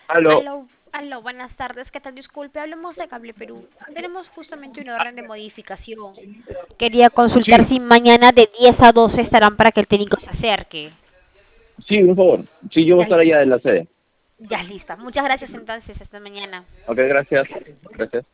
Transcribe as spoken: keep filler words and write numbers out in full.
Aló, Aló, aló, buenas tardes, ¿qué tal? Disculpe, hablamos de Cable Perú. Tenemos justamente una orden de modificación. Quería consultar sí, si mañana de diez a doce estarán para que el técnico se acerque. sí, por favor. Sí, yo voy a Ya estar listo, allá en la sede. ya lista. Muchas gracias entonces, hasta mañana. Ok, gracias. Gracias.